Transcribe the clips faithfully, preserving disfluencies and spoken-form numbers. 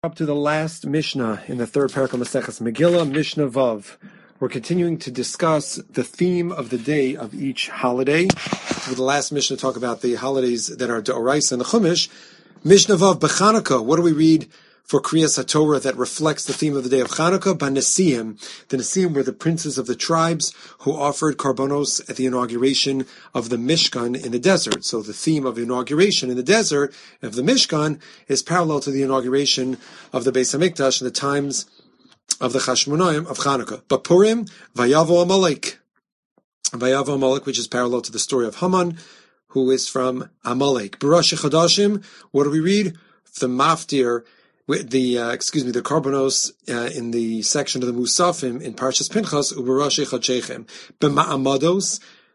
Up to the last Mishnah in the third parak of Maseches Megillah, Mishnah Vav. We're continuing to discuss the theme of the day of each holiday. With the last Mishnah talk about the holidays that are D'Oraisa and the Chumash. Mishnah Vav b'Chanukah. What do we read for Kriyas HaTorah that reflects the theme of the day of Chanukah? B'Nesiim. The Nesiim were the princes of the tribes who offered karbonos at the inauguration of the Mishkan in the desert. So the theme of inauguration in the desert of the Mishkan is parallel to the inauguration of the Beis HaMikdash in the times of the Chashmonaim of Chanukah. But Purim, Vayavo Amalek. Vayavo Amalek, which is parallel to the story of Haman, who is from Amalek. B'Rosh Chodashim, what do we read? The Maftir, the uh, excuse me, the Karbonos uh, in the section of the Musafim in Parshas Pinchas, U'B'Rosh Chodshechem. B'Ma'amados,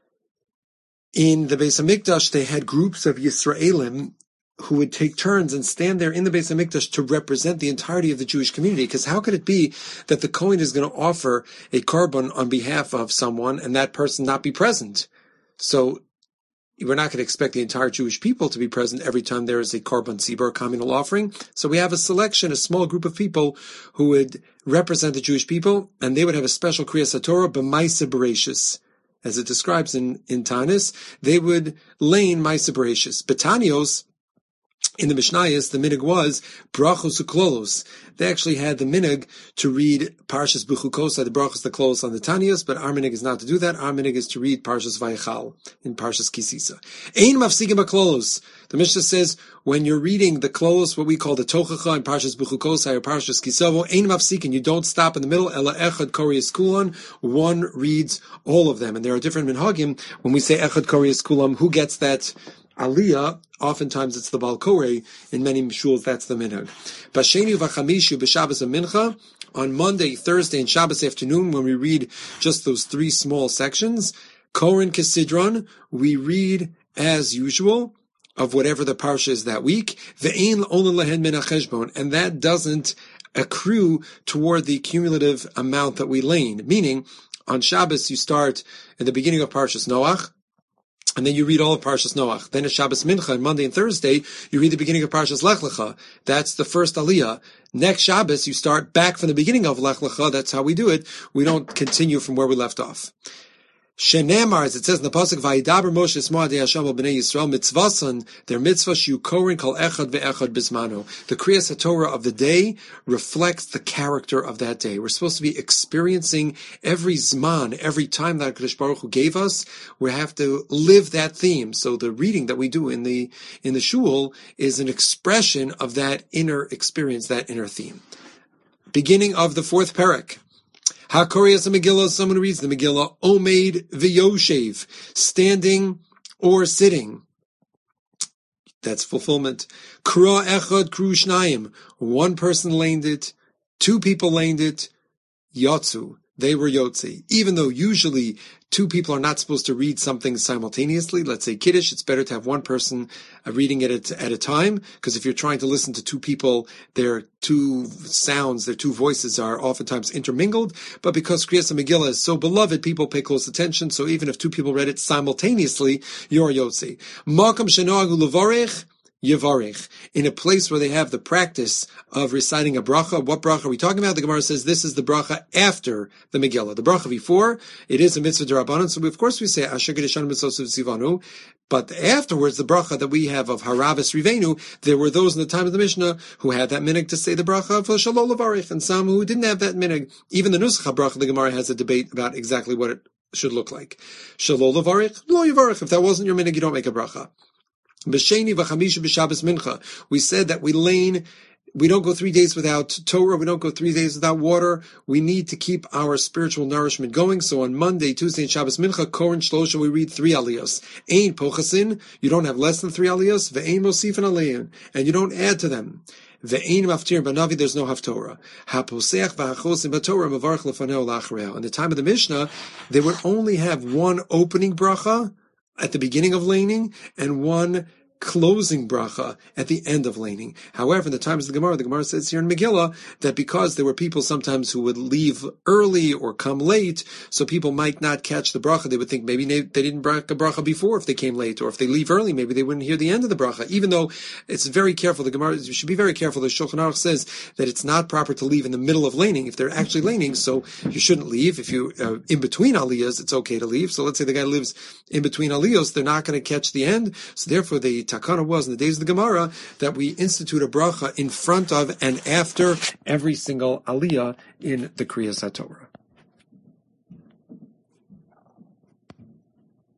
in the Beis HaMikdash, they had groups of Yisraelim who would take turns and stand there in the Beis HaMikdash to represent the entirety of the Jewish community. Because how could it be that the Kohen is going to offer a korban on behalf of someone and that person not be present? So we're not going to expect the entire Jewish people to be present every time there is a korban tzibur, communal offering. So we have a selection, a small group of people who would represent the Jewish people, and they would have a special Kriyas HaTorah, b'maisa bereshis. As it describes in, in Tanis, they would lane maisa bereshis. Betanios, in the Mishnayos, the minig was brachos uklolos. They actually had the minig to read Parshas B'Chukosa, the brachos, the klolos on the Tanios, but our minig is not to do that. Our minig is to read Parshas Vayechal in Parshas Kisisa. Ein mafsikim b'klolos. The Mishnah says when you're reading the klolos, what we call the tochacha in Parshas B'Chukosa or Parshas Kisavo, ein mafsikim. You don't stop in the middle. Ela echad koriyas kulan. One reads all of them, and there are different minhagim when we say echad koriyas kulam. Who gets that aliyah? Oftentimes it's the Baal Koreh. In many shuls, that's the minhag. B'sheni v'chamishu b'Shabbos and Mincha. On Monday, Thursday, and Shabbos afternoon, when we read just those three small sections, Koren Kesidron, we read as usual of whatever the parsha is that week. Ve'ein olen lehen min hacheshbon, and that doesn't accrue toward the cumulative amount that we lane. Meaning, on Shabbos you start at the beginning of Parshas Noach, and then you read all of Parshas Noach. Then at Shabbos Mincha, and Monday and Thursday, you read the beginning of Parshas Lech Lecha. That's the first Aliyah. Next Shabbos, you start back from the beginning of Lech Lecha. That's how we do it. We don't continue from where we left off. Shenemar, as it says in the pasuk, Vayidaber Moshe Esma de Hashem al bnei Yisrael mitzvasan, their mitzvah shiu korin kol echad ve'echad bismano. The Kriyas HaTorah of the day reflects the character of that day. We're supposed to be experiencing every zman, every time that HaKadosh Baruch Hu gave us. We have to live that theme. So the reading that we do in the in the shul is an expression of that inner experience, that inner theme. Beginning of the fourth parak. HaKoriyas Megillah, someone reads the Megillah, Omeid v'yoshev, standing or sitting. That's fulfillment. Kra echad kru shnayim, one person laned it, two people laned it, yotzu, they were yotze. Even though usually two people are not supposed to read something simultaneously, let's say Kiddush, it's better to have one person uh, reading it at, at a time, because if you're trying to listen to two people, their two sounds, their two voices are oftentimes intermingled. But because Kriyas Megillah is so beloved, people pay close attention, so even if two people read it simultaneously, you're yotze. Makam shenoagu levarech, Yevarich, in a place where they have the practice of reciting a bracha. What bracha are we talking about? The Gemara says this is the bracha after the Megillah. The bracha before, it is a mitzvah d'Rabbanan, so we, of course we say Asher Gedeshanu Mitzvosav Tzivanu, but afterwards, the bracha that we have of Haravis Rivenu, there were those in the time of the Mishnah who had that minig to say the bracha of Shalom Levarich, and some who didn't have that minig. Even the Nusach bracha, the Gemara has a debate about exactly what it should look like. Shalom Levarich, Lo Yevarich. If that wasn't your minig, you don't make a bracha. B'sheni v'chamisha b'Shabbos Mincha. We said that we lane, we don't go three days without Torah, we don't go three days without water. We need to keep our spiritual nourishment going. So on Monday, Tuesday, and Shabbos Mincha, Koren Shlosha, we read three aliyos. Ein pochasin, you don't have less than three aliyos. Ve'ein mosifin alein, and you don't add to them. Ve'ein maftir b'navi, there's no haftorah. Haposeach v'hachosim b'torah mavarch lefaneo la'achreo. In the time of the Mishnah, they would only have one opening bracha at the beginning of laning, and one closing bracha at the end of laning. However, in the times of the Gemara, the Gemara says here in Megillah that because there were people sometimes who would leave early or come late, so people might not catch the bracha. They would think maybe they, they didn't bracha bracha before if they came late, or if they leave early, maybe they wouldn't hear the end of the bracha. Even though it's very careful, the Gemara should be very careful. The Shulchan Aruch says that it's not proper to leave in the middle of laning if they're actually laning, so you shouldn't leave. If you uh, in between aliyahs, it's okay to leave. So let's say the guy lives in between aliyahs, they're not going to catch the end. So therefore, the takana was in the days of the Gemara that we institute a bracha in front of and after every single aliyah in the Kriyas HaTorah.